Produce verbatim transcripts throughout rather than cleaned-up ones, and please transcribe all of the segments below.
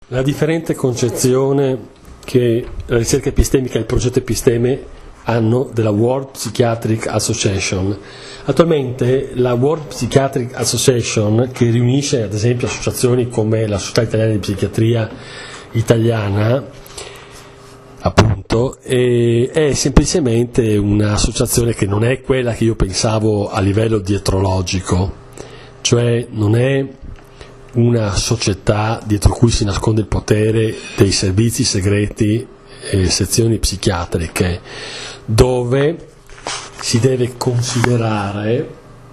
La differente concezione che la ricerca epistemica e il progetto Episteme hanno della World Psychiatric Association. Attualmente la World Psychiatric Association, che riunisce ad esempio associazioni come la Società Italiana di Psichiatria Italiana, appunto, è, è semplicemente un'associazione che non è quella che io pensavo a livello dietrologico, cioè non è una società dietro cui si nasconde il potere dei servizi segreti e sezioni psichiatriche, dove si deve considerare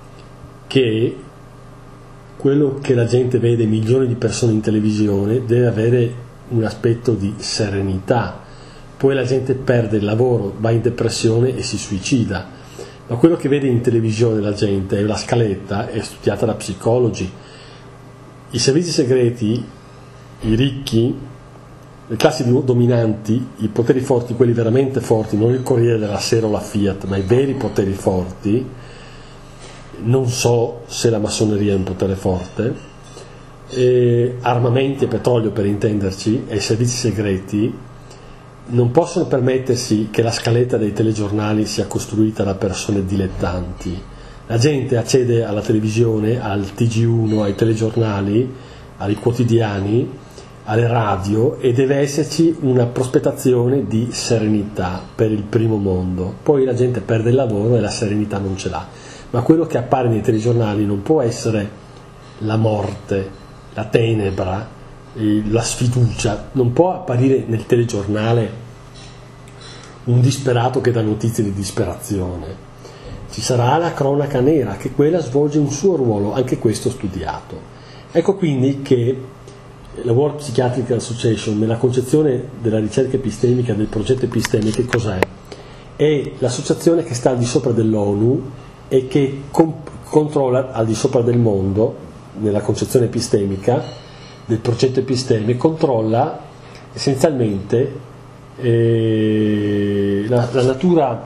che quello che la gente vede, milioni di persone in televisione, deve avere un aspetto di serenità. Poi la gente perde il lavoro, va in depressione e si suicida, ma quello che vede in televisione la gente è la scaletta, è studiata da psicologi. I servizi segreti, i ricchi, le classi dominanti, i poteri forti, quelli veramente forti, non il Corriere della Sera o la Fiat, ma i veri poteri forti, non so se la massoneria è un potere forte, e armamenti e petrolio per intenderci, e i servizi segreti, non possono permettersi che la scaletta dei telegiornali sia costruita da persone dilettanti. La gente accede alla televisione, al T G uno, ai telegiornali, ai quotidiani, alle radio, e deve esserci una prospettazione di serenità per il primo mondo. Poi la gente perde il lavoro e la serenità non ce l'ha. Ma quello che appare nei telegiornali non può essere la morte, la tenebra, la sfiducia. Non può apparire nel telegiornale un disperato che dà notizie di disperazione. Ci sarà la cronaca nera, che quella svolge un suo ruolo, anche questo studiato. Ecco quindi che la World Psychiatric Association, nella concezione della ricerca epistemica, del progetto Episteme, che cos'è? È l'associazione che sta al di sopra dell'ONU e che comp- controlla al di sopra del mondo, nella concezione epistemica del progetto Episteme, controlla essenzialmente eh, la, la natura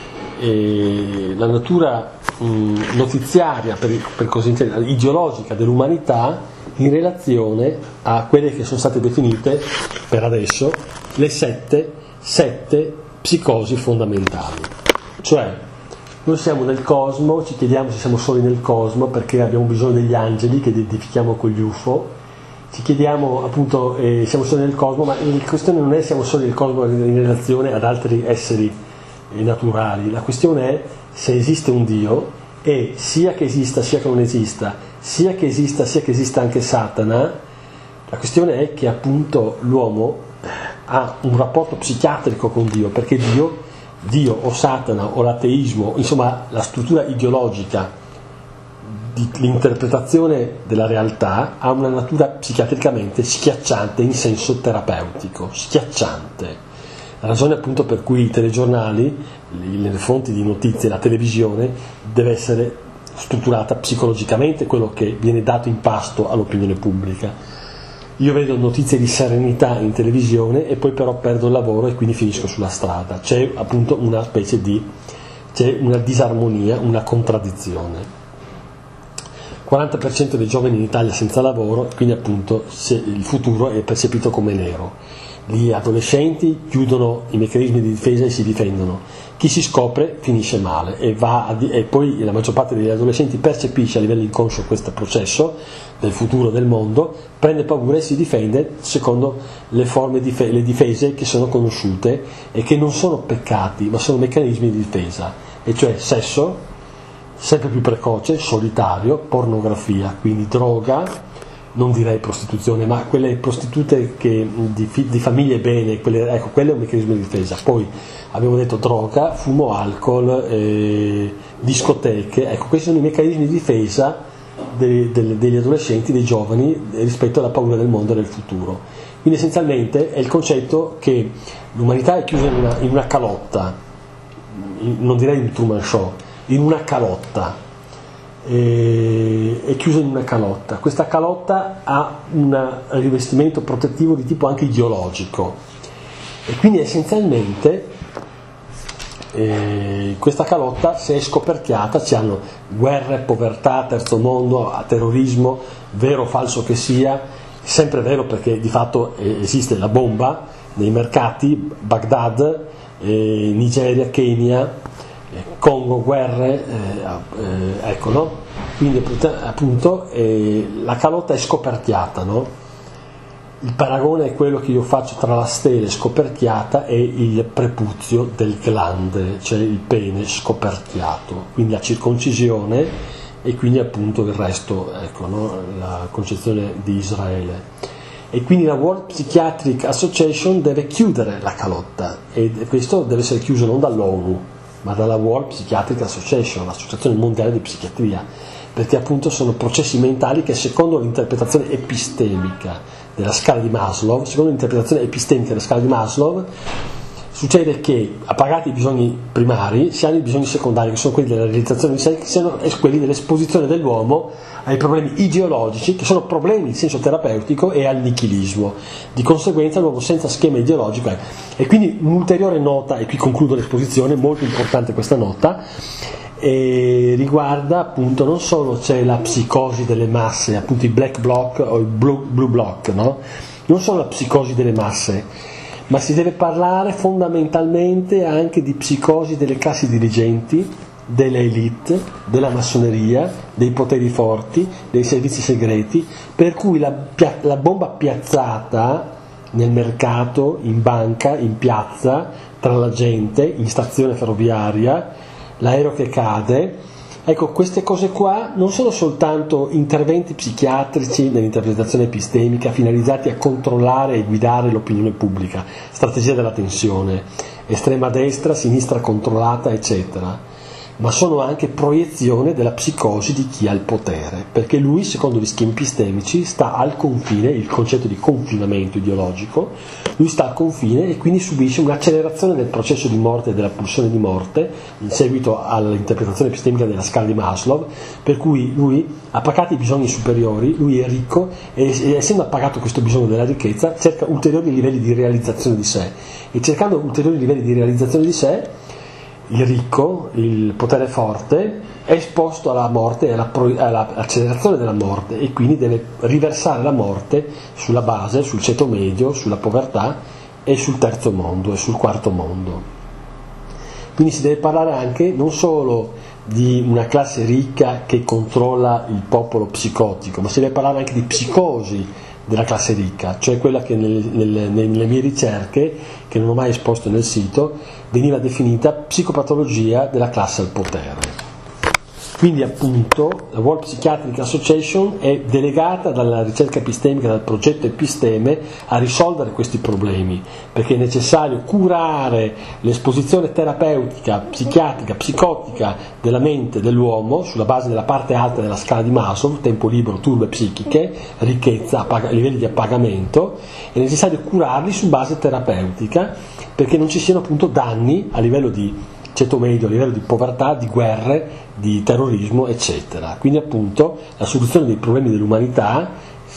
E la natura mh, notiziaria, per, per così intendere, ideologica dell'umanità in relazione a quelle che sono state definite per adesso le sette, sette psicosi fondamentali. Cioè, noi siamo nel cosmo, ci chiediamo se siamo soli nel cosmo perché abbiamo bisogno degli angeli che identifichiamo con gli U F O, ci chiediamo appunto eh, siamo soli nel cosmo, ma la questione non è siamo soli nel cosmo in relazione ad altri esseri naturali. La questione è se esiste un Dio, e sia che esista sia che non esista, sia che esista sia che esista anche Satana, la questione è che appunto l'uomo ha un rapporto psichiatrico con Dio, perché Dio, Dio o Satana o l'ateismo, insomma la struttura ideologica di l'interpretazione della realtà ha una natura psichiatricamente schiacciante in senso terapeutico, schiacciante. La ragione appunto per cui i telegiornali, le fonti di notizie, la televisione deve essere strutturata psicologicamente, quello che viene dato in pasto all'opinione pubblica. Io vedo notizie di serenità in televisione e poi però perdo il lavoro e quindi finisco sulla strada. C'è appunto una specie di c'è una disarmonia, una contraddizione. quaranta per cento dei giovani in Italia senza lavoro, quindi appunto il futuro è percepito come nero. Gli adolescenti chiudono i meccanismi di difesa e si difendono. Chi si scopre finisce male e, va a di- e poi la maggior parte degli adolescenti percepisce a livello inconscio questo processo del futuro del mondo, prende paura e si difende secondo le forme di dif- le difese che sono conosciute e che non sono peccati ma sono meccanismi di difesa, e cioè sesso sempre più precoce, solitario, pornografia, quindi droga, non direi prostituzione, ma quelle prostitute che, di, di famiglie bene, quelle, ecco, quello è un meccanismo di difesa. Poi abbiamo detto droga, fumo, alcol, eh, discoteche, ecco, questi sono i meccanismi di difesa de, de, degli adolescenti, dei giovani, rispetto alla paura del mondo e del futuro. Quindi essenzialmente è il concetto che l'umanità è chiusa in una, in una calotta, in, non direi un Truman Show, in una calotta. È chiuso in una calotta. Questa calotta ha un rivestimento protettivo di tipo anche ideologico e quindi essenzialmente eh, questa calotta, se è scoperchiata, ci hanno guerre, povertà, terzo mondo, terrorismo, vero o falso che sia, sempre vero perché di fatto esiste la bomba nei mercati, Baghdad, eh, Nigeria, Kenya, eh, Congo, guerre, eh, eh, ecco, no? Quindi appunto eh, la calotta è scoperchiata, no? Il paragone è quello che io faccio tra la stele scoperchiata e il prepuzio del glande, cioè il pene scoperchiato, quindi la circoncisione e quindi appunto il resto, ecco, no? La concezione di Israele. E quindi la World Psychiatric Association deve chiudere la calotta, e questo deve essere chiuso non dall'ONU ma dalla World Psychiatric Association, l'Associazione Mondiale di Psichiatria, perché appunto sono processi mentali che secondo l'interpretazione epistemica della scala di Maslow, secondo l'interpretazione epistemica della scala di Maslow, succede che appagati i bisogni primari si hanno i bisogni secondari, che sono quelli della realizzazione di sé, che sono quelli dell'esposizione dell'uomo ai problemi ideologici, che sono problemi in senso terapeutico, e al nichilismo. Di conseguenza l'uomo senza schema ideologico è. E quindi un'ulteriore nota, e qui concludo l'esposizione, molto importante questa nota, e riguarda appunto non solo c'è la psicosi delle masse, appunto i black bloc o il blue, blue bloc, no? Non solo la psicosi delle masse, ma si deve parlare fondamentalmente anche di psicosi delle classi dirigenti, delle elite, della massoneria, dei poteri forti, dei servizi segreti, per cui la, la bomba piazzata nel mercato, in banca, in piazza, tra la gente, in stazione ferroviaria, l'aereo che cade, ecco, queste cose qua non sono soltanto interventi psichiatrici nell'interpretazione epistemica finalizzati a controllare e guidare l'opinione pubblica, strategia della tensione, estrema destra, sinistra controllata, eccetera, ma sono anche proiezione della psicosi di chi ha il potere, perché lui, secondo gli schemi epistemici, sta al confine, il concetto di confinamento ideologico, lui sta al confine e quindi subisce un'accelerazione del processo di morte e della pulsione di morte in seguito all'interpretazione epistemica della scala di Maslow, per cui lui, appagati i bisogni superiori, lui è ricco e, e essendo appagato questo bisogno della ricchezza cerca ulteriori livelli di realizzazione di sé, e cercando ulteriori livelli di realizzazione di sé il ricco, il potere forte, è esposto alla morte e alla pro- all'accelerazione della morte, e quindi deve riversare la morte sulla base, sul ceto medio, sulla povertà e sul terzo mondo e sul quarto mondo. Quindi si deve parlare anche non solo di una classe ricca che controlla il popolo psicotico, ma si deve parlare anche di psicosi della classe ricca, cioè quella che nelle, nelle, nelle mie ricerche, che non ho mai esposto nel sito, veniva definita psicopatologia della classe al potere. Quindi appunto la World Psychiatric Association è delegata dalla ricerca epistemica, dal progetto Episteme, a risolvere questi problemi, perché è necessario curare l'esposizione terapeutica, psichiatrica, psicotica della mente dell'uomo sulla base della parte alta della scala di Maslow, tempo libero, turbe psichiche, ricchezza, appag- livelli di appagamento. È necessario curarli su base terapeutica, perché non ci siano appunto danni a livello di ceto medio, a livello di povertà, di guerre, di terrorismo, eccetera. Quindi appunto la soluzione dei problemi dell'umanità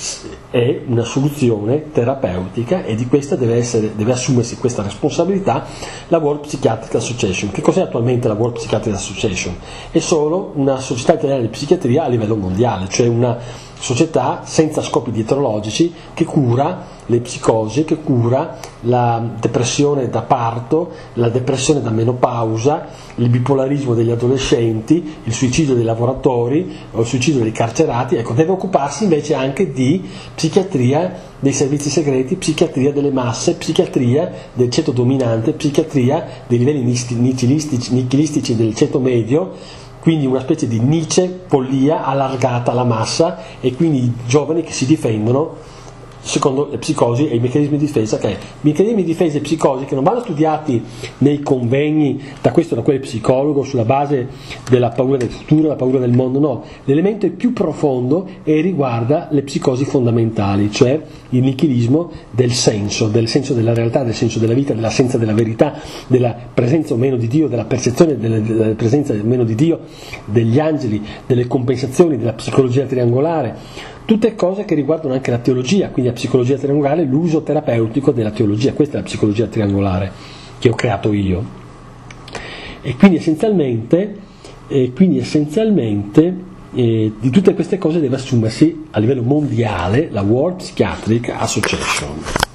è una soluzione terapeutica, e di questa deve, essere, deve assumersi questa responsabilità la World Psychiatric Association. Che cos'è attualmente la World Psychiatric Association? È solo una società italiana di psichiatria a livello mondiale, cioè una società senza scopi dietrologici che cura le psicosi, che cura la depressione da parto, la depressione da menopausa, il bipolarismo degli adolescenti, il suicidio dei lavoratori o il suicidio dei carcerati. Ecco, deve occuparsi invece anche di psichiatria dei servizi segreti, psichiatria delle masse, psichiatria del ceto dominante, psichiatria dei livelli nichilistici, nichilistici del ceto medio. Quindi una specie di Nietzsche, follia allargata alla massa, e quindi i giovani che si difendono secondo le psicosi e i meccanismi di difesa, che è meccanismi di difesa e psicosi che non vanno studiati nei convegni da questo o da quel psicologo sulla base della paura del futuro, la paura del mondo, no, l'elemento è più profondo e riguarda le psicosi fondamentali, cioè il nichilismo del senso, del senso della realtà, del senso della vita, dell'assenza della verità, della presenza o meno di Dio, della percezione della, della presenza o meno di Dio, degli angeli, delle compensazioni, della psicologia triangolare. Tutte cose che riguardano anche la teologia, quindi la psicologia triangolare, l'uso terapeutico della teologia. Questa è la psicologia triangolare che ho creato io. E quindi essenzialmente, e quindi essenzialmente eh, di tutte queste cose deve assumersi a livello mondiale la World Psychiatric Association.